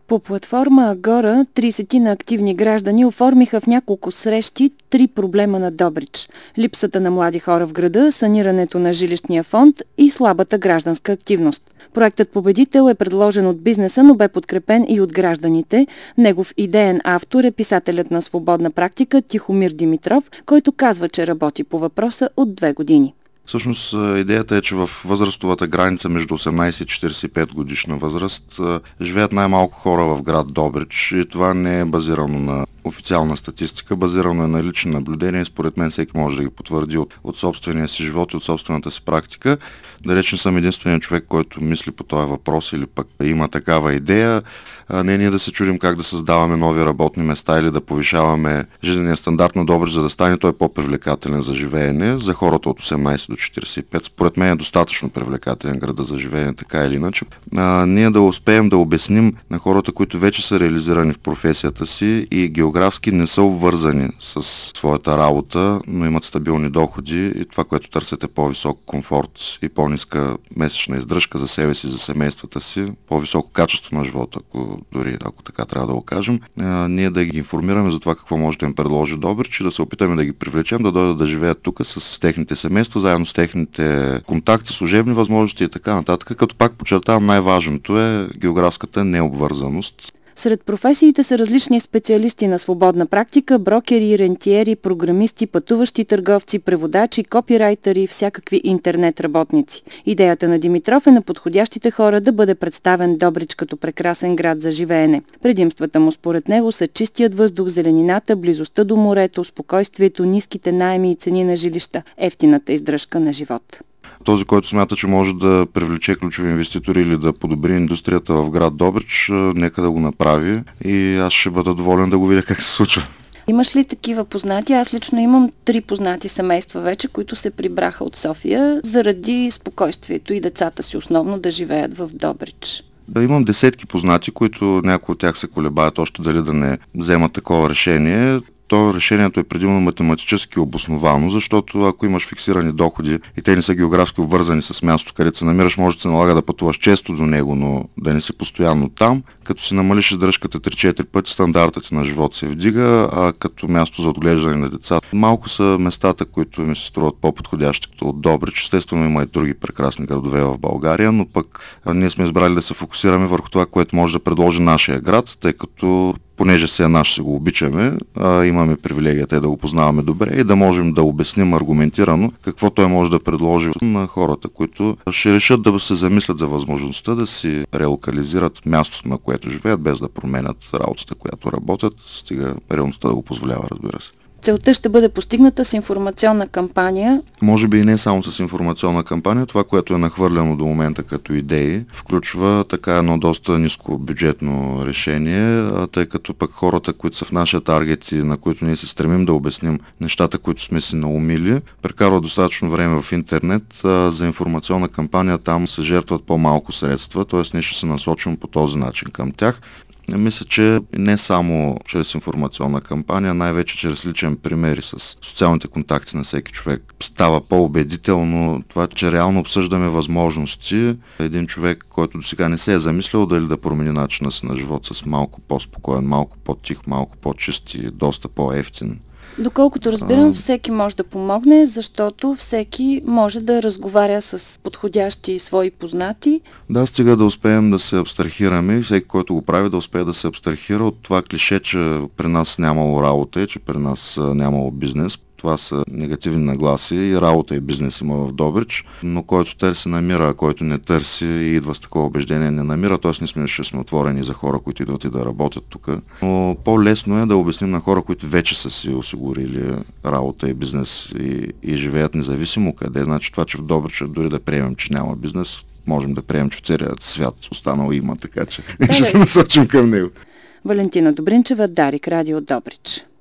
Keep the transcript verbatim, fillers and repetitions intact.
По платформа Агора трийсет на активни граждани оформиха в няколко срещи три проблема на Добрич: липсата на млади хора в града, санирането на жилищния фонд и слабата гражданска активност. Проектът Победител е предложен от бизнеса, но бе подкрепен и от гражданите. Негов идеен автор е писателят на свободна практика Тихомир Димитров, който казва, че работи по въпроса от две години. Всъщност идеята е, че в възрастовата граница между осемнайсет и четирийсет и пет годишна възраст живеят най-малко хора в град Добрич, и това не е базирано на официална статистика, базирано е на лични наблюдения. Според мен всеки може да ги потвърди от, от собствения си живот и от собствената си практика. Далеч не съм единственият човек, който мисли по този въпрос или пък има такава идея. А не ние да се чудим как да създаваме нови работни места или да повишаваме жизнения стандарт на Добрич, за да стане той по-привлекателен за живеене за хората от осемнайсет до четирийсет и пет. Според мен е достатъчно привлекателен града за живеене, така или иначе. А, ние да успеем да обясним на хората, които вече са реализирани в професията си и географски не са обвързани с своята работа, но имат стабилни доходи и това, което търсят, е по-висок комфорт и по-ниска месечна издръжка за себе си, за семействата си, по-високо качество на живота, ако дори ако така трябва да го кажем, а, ние да ги информираме за това какво може да им предложи Добрич и да се опитаме да ги привлечем да дойдат да живеят тук с техните семейства, заедно с техните контакти, служебни възможности и така нататък, като пак подчертавам, най-важното е географската необвързаност. Сред професиите са различни специалисти на свободна практика: брокери, рентиери, програмисти, пътуващи търговци, преводачи, копирайтери и всякакви интернет работници. Идеята на Димитров е на подходящите хора да бъде представен Добрич като прекрасен град за живеене. Предимствата му според него са чистият въздух, зеленината, близостта до морето, спокойствието, ниските наеми и цени на жилища, евтината издръжка на живот. Този, който смята, че може да привлече ключови инвеститори или да подобри индустрията в град Добрич, нека да го направи и аз ще бъда доволен да го видя как се случва. Имаш ли такива познати? Аз лично имам три познати семейства вече, които се прибраха от София заради спокойствието и децата си основно да живеят в Добрич. Да, имам десетки познати, които някои от тях се колебаят още дали да не вземат такова решение. То решението е предимно математически обосновано, защото ако имаш фиксирани доходи и те не са географски обвързани с мястото, където се намираш, може да се налага да пътуваш често до него, но да не си постоянно там. Като си намалиш издръжката три-четири пъти, стандартът на живот се вдига, а като място за отглеждане на деца малко са местата, които ми се струват по-подходящи, като от Добрич. Естествено има и други прекрасни градове в България, но пък ние сме избрали да се фокусираме върху това, което може да предложи нашия град, тъй като понеже се е наш, се го обичаме, а, имаме привилегията да го познаваме добре и да можем да обясним аргументирано какво той може да предложи на хората, които ще решат да се замислят за възможността да си релокализират мястото, на което живеят, без да променят работата, която работят, стига реалността да го позволява, разбира се. Целта ще бъде постигната с информационна кампания. Може би и не само с информационна кампания. Това, което е нахвърляно до момента като идеи, включва така едно доста ниско бюджетно решение, тъй като пък хората, които са в нашия таргет и на които ние се стремим да обясним нещата, които сме си наумили, прекарват достатъчно време в интернет. За информационна кампания там се жертват по-малко средства, т.е. ние ще се насочим по този начин към тях. Мисля, че не само чрез информационна кампания, най-вече чрез личен пример и с социалните контакти на всеки човек става по-убедително това, че реално обсъждаме възможности. Един човек, който досега не се е замислял дали да промени начина си на живот с малко по-спокоен, малко по-тих, малко по-чист и доста по-евтин. Доколкото разбирам, всеки може да помогне, защото всеки може да разговаря с подходящи свои познати. Да, стига да успеем да се абстрахираме и всеки, който го прави, да успее да се абстрахира от това клише, че при нас нямало работа и че при нас нямало бизнес. Това са негативни нагласи и работа и бизнес има в Добрич, но който търси намира, а който не търси и идва с такова убеждение не намира, т.е. ние сме, ще сме отворени за хора, които идват и да работят тук. Но по-лесно е да обясним на хора, които вече са си осигурили работа и бизнес и, и живеят независимо къде. Значи това, че в Добрич дори да приемем, че няма бизнес, можем да приемем, че в целия свят останало има, така че ще се насочим към него. Валентина Добринчева, Дарик, Радио Добрич.